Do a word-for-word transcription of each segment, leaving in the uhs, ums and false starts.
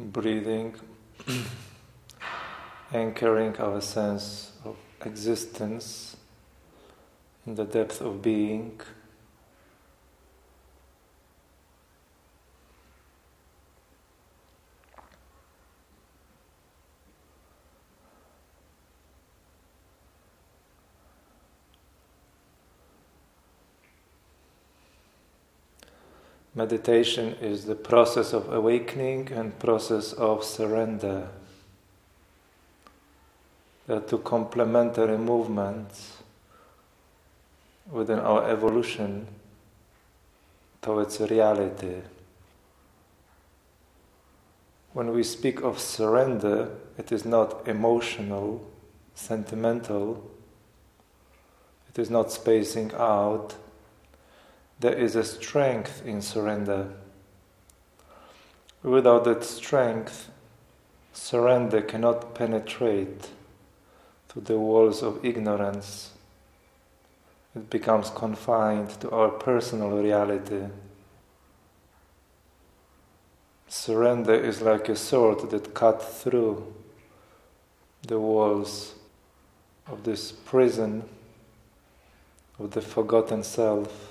breathing, anchoring our sense of existence in the depth of being. Meditation is the process of awakening and process of surrender. They are two complementary movements within our evolution towards reality. When we speak of surrender, it is not emotional, sentimental. It is not spacing out. There is a strength in surrender. Without that strength, surrender cannot penetrate to the walls of ignorance. It becomes confined to our personal reality. Surrender is like a sword that cuts through the walls of this prison of the forgotten self.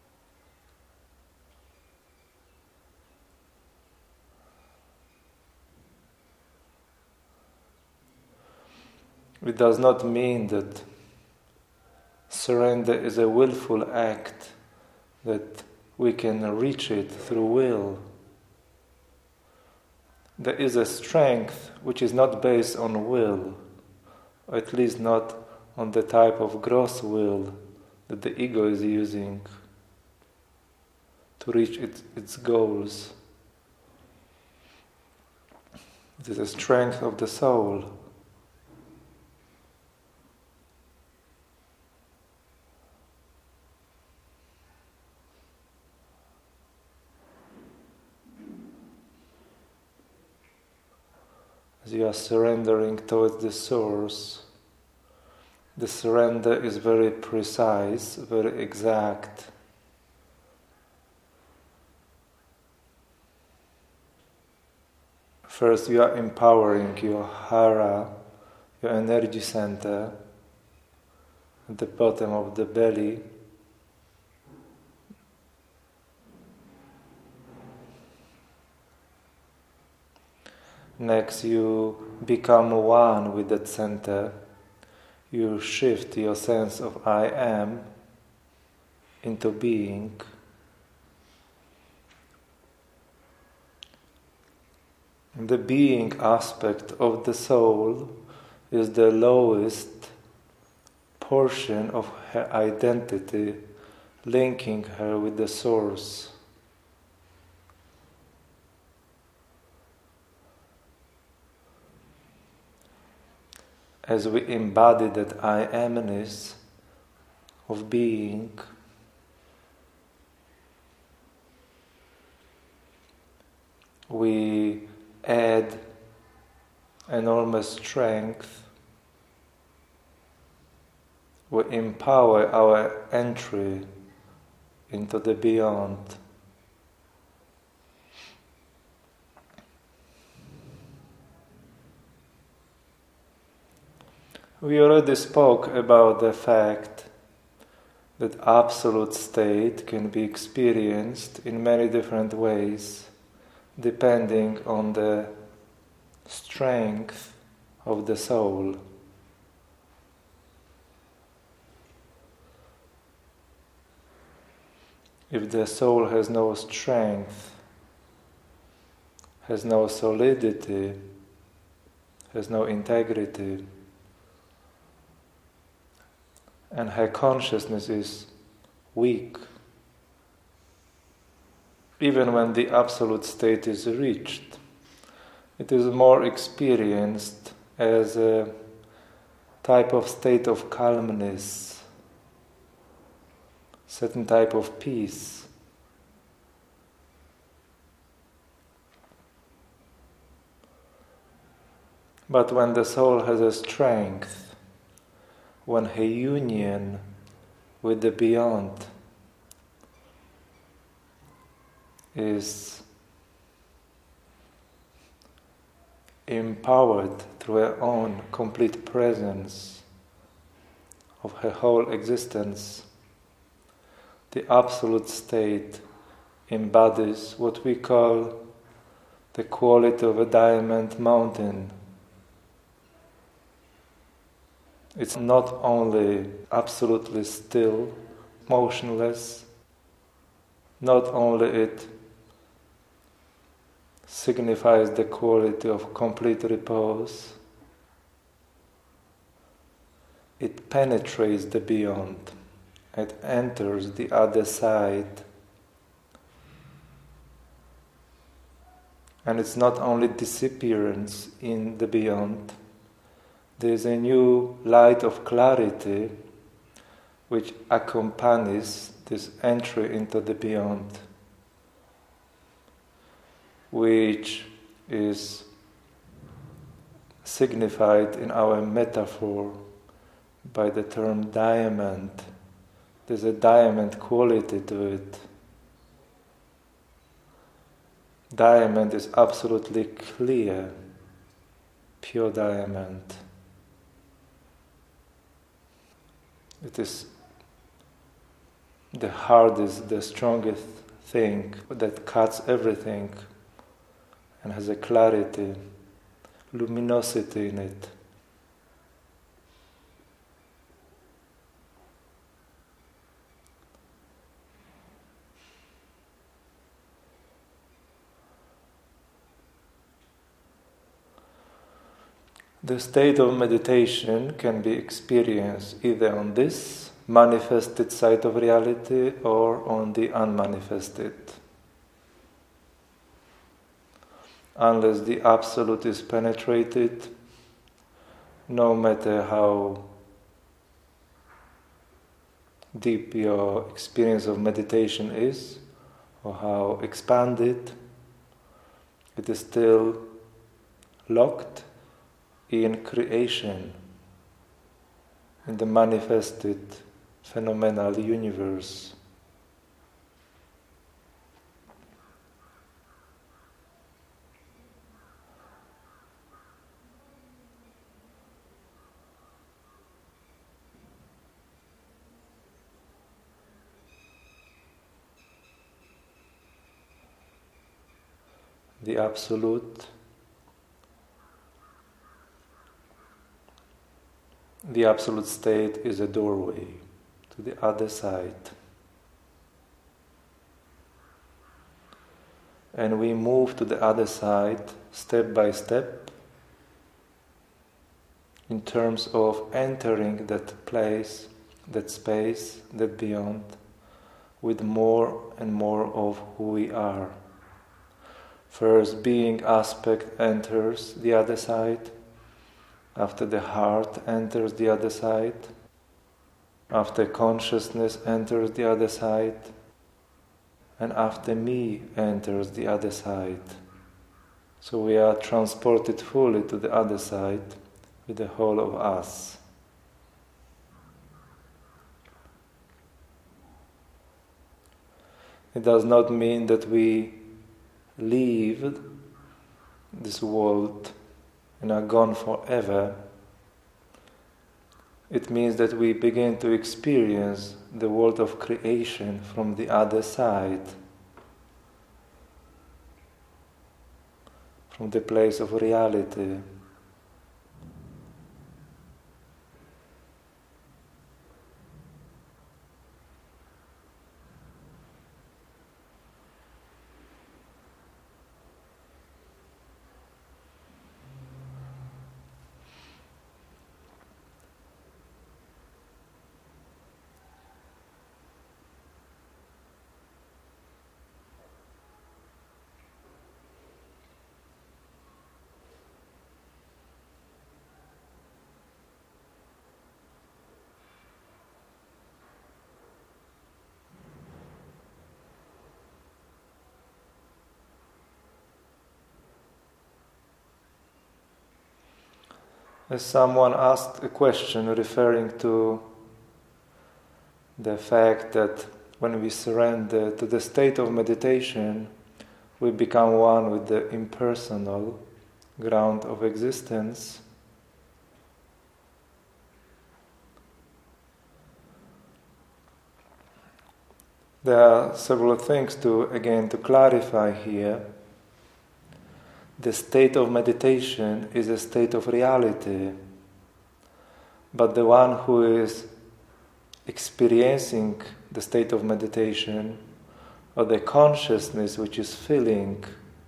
It does not mean that surrender is a willful act, that we can reach it through will. There is a strength which is not based on will, or at least not on the type of gross will that the ego is using to reach its, its goals. It is a strength of the soul. As you are surrendering towards the source, the surrender is very precise, very exact. First, you are empowering your hara, your energy center, at the bottom of the belly. Next, you become one with that center. You shift your sense of I am into being. The being aspect of the soul is the lowest portion of her identity, linking her with the source. As we embody that I amness of being, we add enormous strength, we empower our entry into the beyond. We already spoke about the fact that absolute state can be experienced in many different ways, depending on the strength of the soul. If the soul has no strength, has no solidity, has no integrity, and her consciousness is weak, even when the absolute state is reached, it is more experienced as a type of state of calmness, certain type of peace. But when the soul has a strength, when her union with the beyond is empowered through her own complete presence of her whole existence, the absolute state embodies what we call the quality of a diamond mountain. It's not only absolutely still, motionless, not only it signifies the quality of complete repose, it penetrates the beyond, it enters the other side. And it's not only disappearance in the beyond, there's a new light of clarity which accompanies this entry into the beyond, which is signified in our metaphor by the term diamond. There's a diamond quality to it. Diamond is absolutely clear, pure diamond. It is the hardest, the strongest thing that cuts everything and has a clarity, luminosity in it. The state of meditation can be experienced either on this manifested side of reality or on the unmanifested. Unless the absolute is penetrated, no matter how deep your experience of meditation is or how expanded, it is still locked in creation, in the manifested phenomenal universe. The Absolute, the Absolute state is a doorway to the other side. And we move to the other side step by step in terms of entering that place, that space, that beyond, with more and more of who we are. First, being aspect enters the other side. After the heart enters the other side. After consciousness enters the other side. And after me enters the other side. So we are transported fully to the other side with the whole of us. It does not mean that we leave this world and are gone forever. It means that we begin to experience the world of creation from the other side, from the place of reality. As someone asked a question referring to the fact that when we surrender to the state of meditation, we become one with the impersonal, ground of existence, there are several things to, again, to clarify here. The state of meditation is a state of reality, but the one who is experiencing the state of meditation, or the consciousness which is filling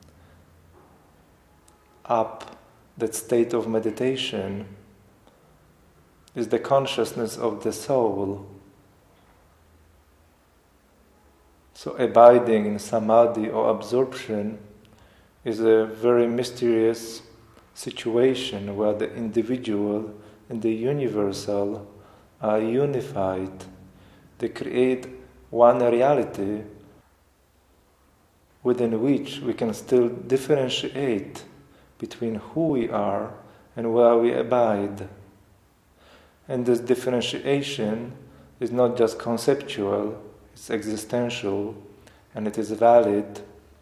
up that state of meditation, is the consciousness of the soul. So abiding in samadhi or absorption is a very mysterious situation where the individual and the universal are unified. They create one reality within which we can still differentiate between who we are and where we abide. And this differentiation is not just conceptual, it's existential, and it is valid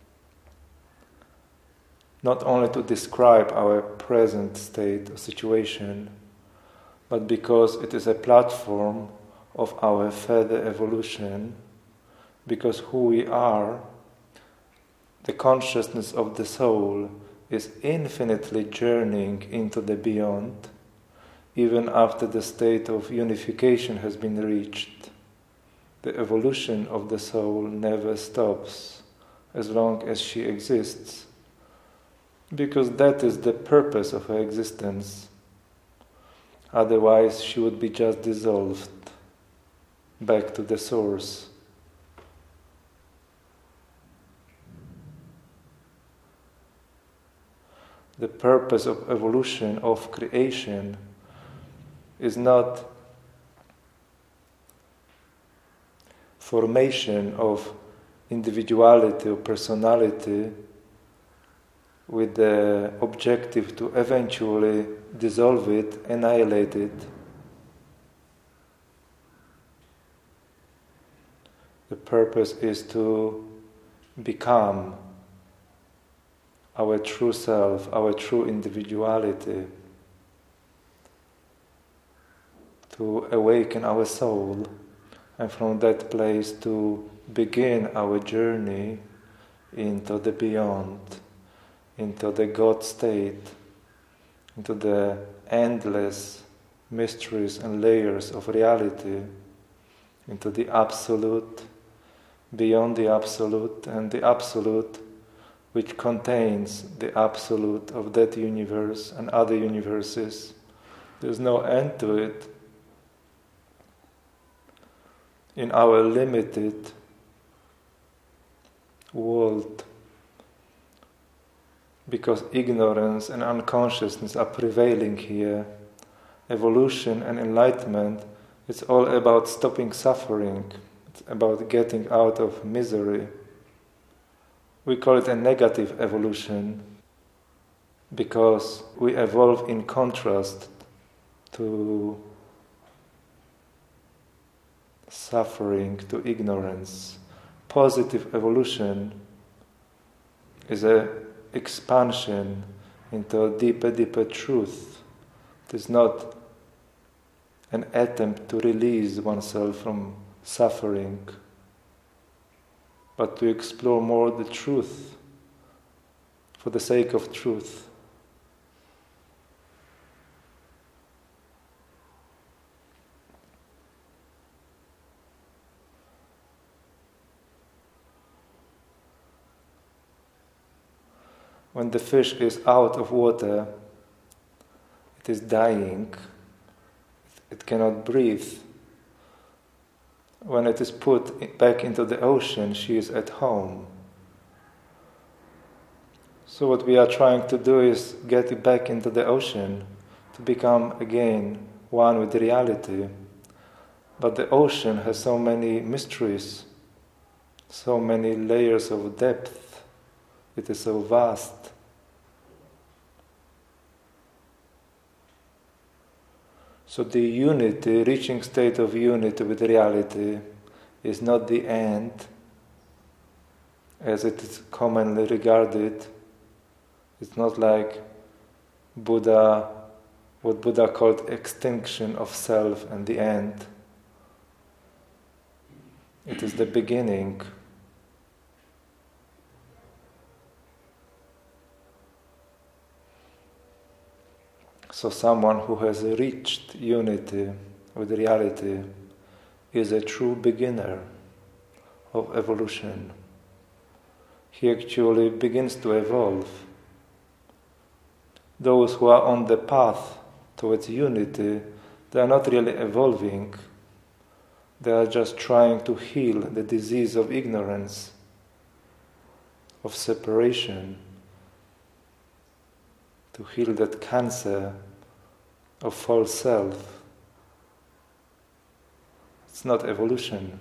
not only to describe our present state or situation, but because it is a platform of our further evolution, because who we are, the consciousness of the soul, is infinitely journeying into the beyond, even after the state of unification has been reached. The evolution of the soul never stops as long as she exists, because that is the purpose of her existence. Otherwise, she would be just dissolved back to the source. The purpose of evolution, of creation, is not formation of individuality or personality with the objective to eventually dissolve it, annihilate it. The purpose is to become our true self, our true individuality, to awaken our soul, and from that place to begin our journey into the beyond, into the God state, into the endless mysteries and layers of reality, into the absolute, beyond the absolute, and the absolute which contains the absolute of that universe and other universes. There's no end to it. In our limited world, because ignorance and unconsciousness are prevailing here, evolution and enlightenment, it's all about stopping suffering. It's about getting out of misery. We call it a negative evolution because we evolve in contrast to suffering, to ignorance. Positive evolution is an expansion into a deeper, deeper truth. It is not an attempt to release oneself from suffering, but to explore more the truth for the sake of truth. When the fish is out of water, it is dying, it cannot breathe. When it is put back into the ocean, she is at home. So what we are trying to do is get it back into the ocean, to become again one with reality. But the ocean has so many mysteries, so many layers of depth. It is so vast. So the unity, reaching state of unity with reality, is not the end, as it is commonly regarded. It's not like Buddha, what Buddha called extinction of self and the end. It is the beginning. So someone who has reached unity with reality is a true beginner of evolution. He actually begins to evolve. Those who are on the path towards unity, they are not really evolving. They are just trying to heal the disease of ignorance, of separation, to heal that cancer of false self. It's not evolution.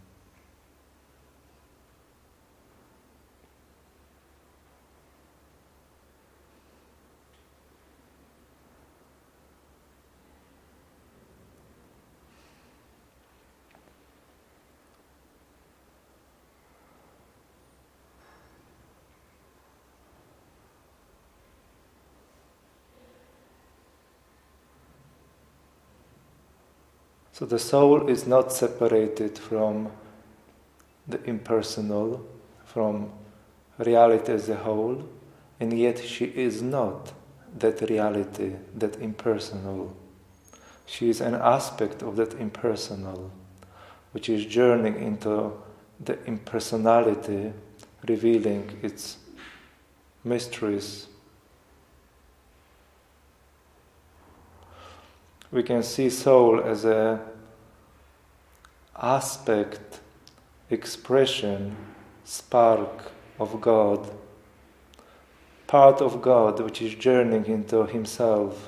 So the soul is not separated from the impersonal, from reality as a whole, and yet she is not that reality, that impersonal. She is an aspect of that impersonal, which is journeying into the impersonality, revealing its mysteries. We can see soul as a aspect, expression, spark of God, part of God which is journeying into Himself.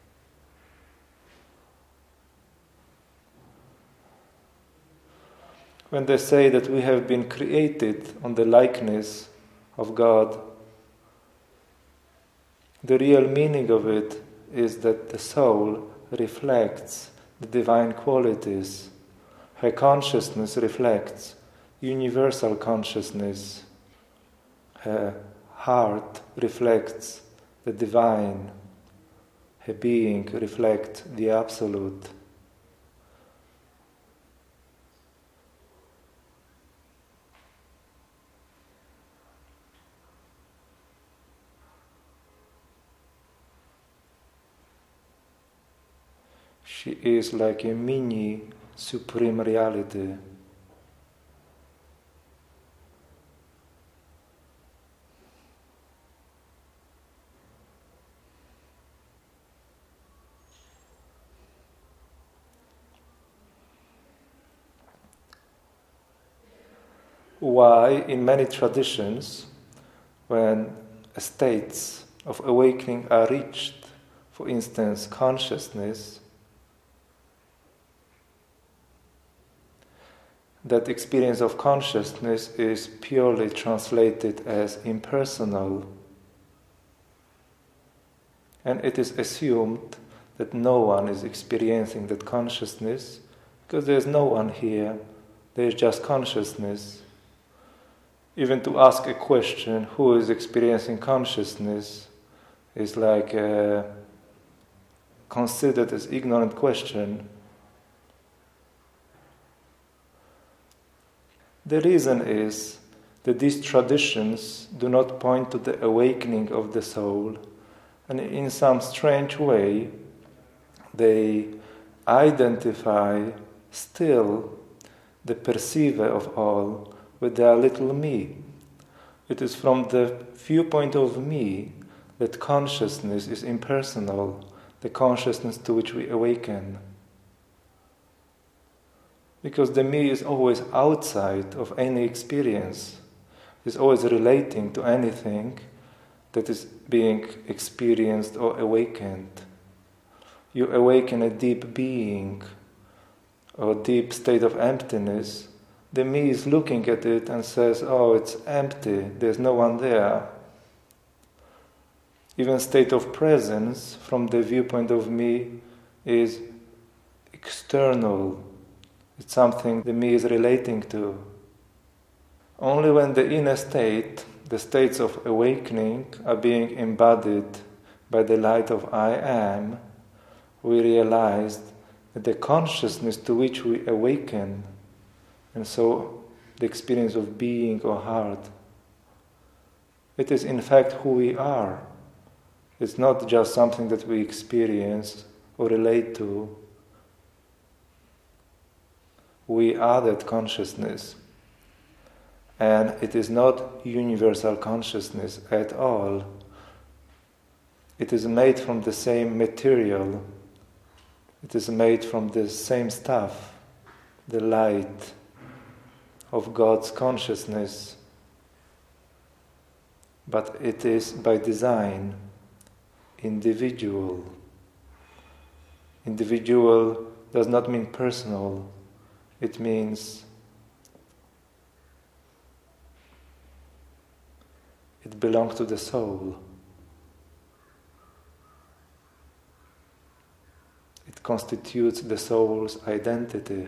When they say that we have been created on the likeness of God, the real meaning of it is that the soul reflects the divine qualities. Her consciousness reflects universal consciousness. Her heart reflects the divine. Her being reflects the absolute. She is like a mini supreme reality. Why, in many traditions, when states of awakening are reached, for instance, consciousness, that experience of consciousness is purely translated as impersonal. And it is assumed that no one is experiencing that consciousness because there's no one here, there's just consciousness. Even to ask a question, who is experiencing consciousness, is like a considered as ignorant question. The reason is that these traditions do not point to the awakening of the soul, and in some strange way they identify still the perceiver of all with their little me. It is from the viewpoint of me that consciousness is impersonal, the consciousness to which we awaken. Because the me is always outside of any experience, is always relating to anything that is being experienced or awakened. You awaken a deep being or deep state of emptiness, the me is looking at it and says, oh, it's empty, there's no one there. Even state of presence, from the viewpoint of me, is external. It's something the me is relating to. Only when the inner state, the states of awakening, are being embodied by the light of I am, we realized that the consciousness to which we awaken, and so the experience of being or heart, it is in fact who we are. It's not just something that we experience or relate to. We are that consciousness. And it is not universal consciousness at all. It is made from the same material. It is made from the same stuff, the light of God's consciousness. But it is by design individual. Individual does not mean personal. It means it belongs to the soul. It constitutes the soul's identity.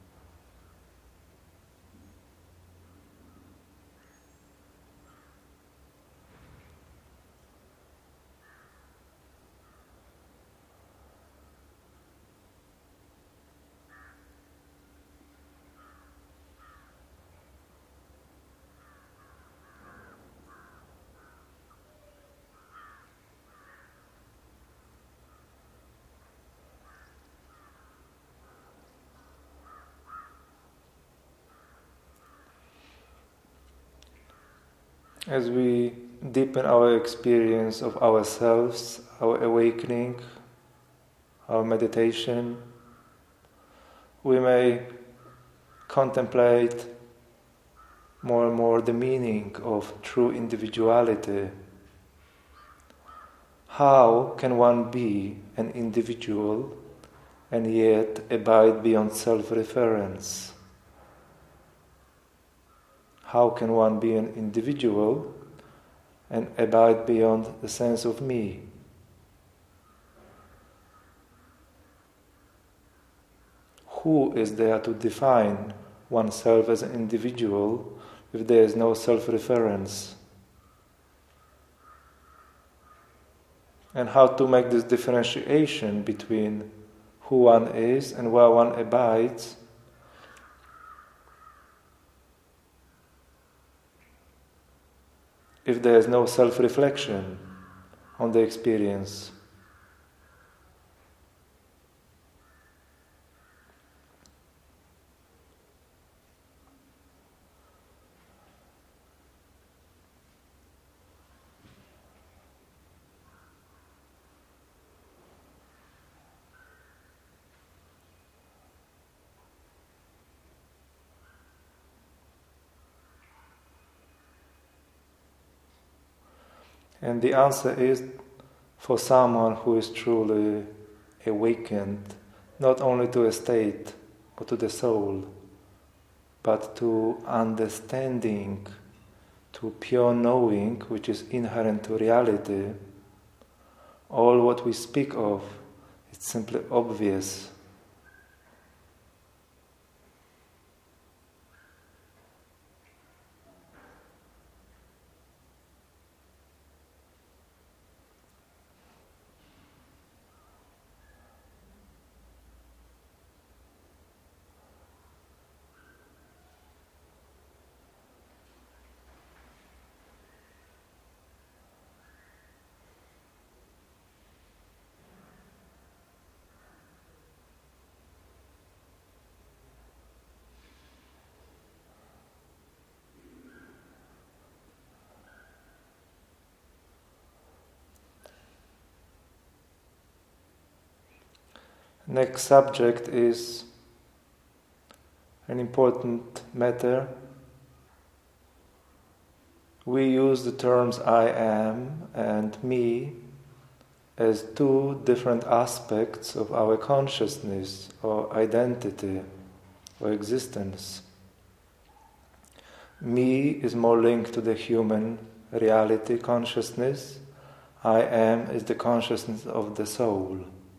As we deepen our experience of ourselves, our awakening, our meditation, we may contemplate more and more the meaning of true individuality. How can one be an individual and yet abide beyond self-reference? How can one be an individual and abide beyond the sense of me? Who is there to define oneself as an individual if there is no self-reference? And how to make this differentiation between who one is and where one abides if there is no self-reflection on the experience. And the answer is, for someone who is truly awakened, not only to a state or to the soul, but to understanding, to pure knowing, which is inherent to reality, all what we speak of is simply obvious. Next subject is an important matter. We use the terms I am and me as two different aspects of our consciousness or identity or existence. Me is more linked to the human reality consciousness. I am is the consciousness of the soul.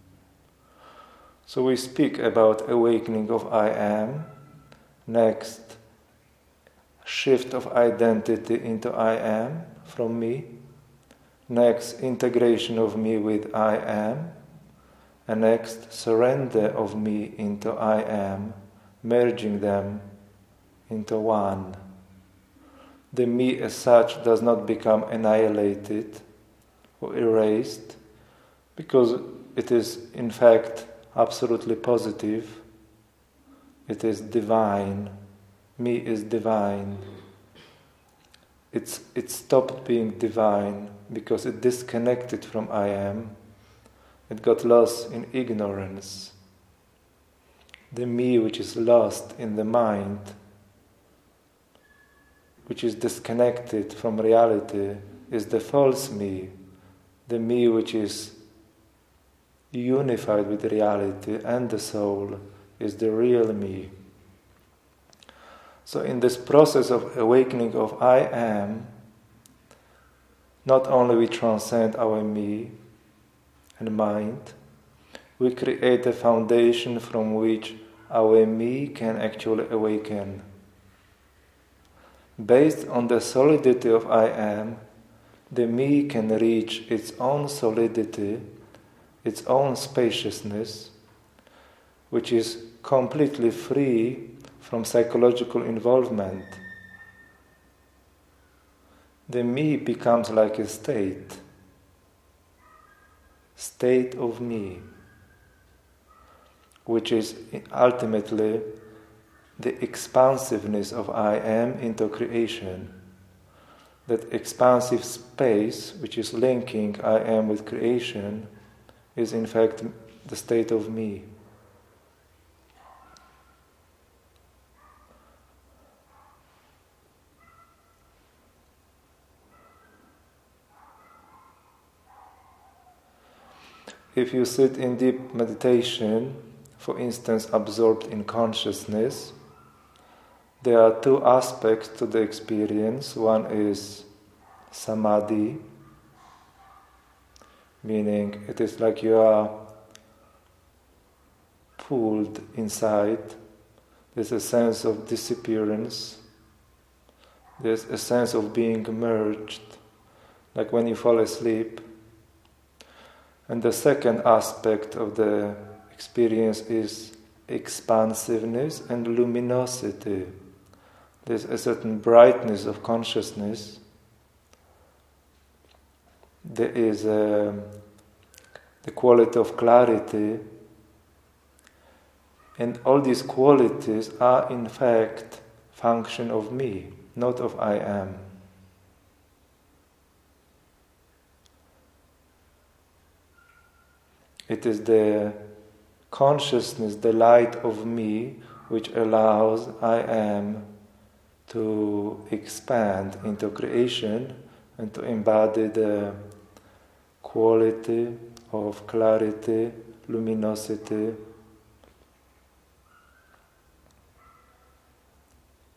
So we speak about awakening of I am. Next, shift of identity into I am from me. Next, integration of me with I am. And next, surrender of me into I am, merging them into one. The me as such does not become annihilated or erased, because it is in fact absolutely positive. It is divine. Me is divine. It's, it stopped being divine because it disconnected from I am. It got lost in ignorance. The me which is lost in the mind, which is disconnected from reality, is the false me. The me which is unified with reality and the soul is the real me. So in this process of awakening of I am, not only we transcend our me and mind, we create a foundation from which our me can actually awaken. Based on the solidity of I am, the me can reach its own solidity, its own spaciousness, which is completely free from psychological involvement. The me becomes like a state, state of me, which is ultimately the expansiveness of I am into creation. That expansive space, which is linking I am with creation, is in fact the state of me. If you sit in deep meditation, for instance, absorbed in consciousness, there are two aspects to the experience. One is samadhi, meaning it is like you are pulled inside. There's a sense of disappearance. There's a sense of being merged, like when you fall asleep. And the second aspect of the experience is expansiveness and luminosity. There's a certain brightness of consciousness. There is a, the quality of clarity. And all these qualities are in fact function of me, not of I am. It is the consciousness, the light of me, which allows I am to expand into creation and to embody the quality of clarity, luminosity,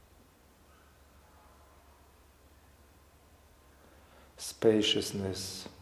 spaciousness.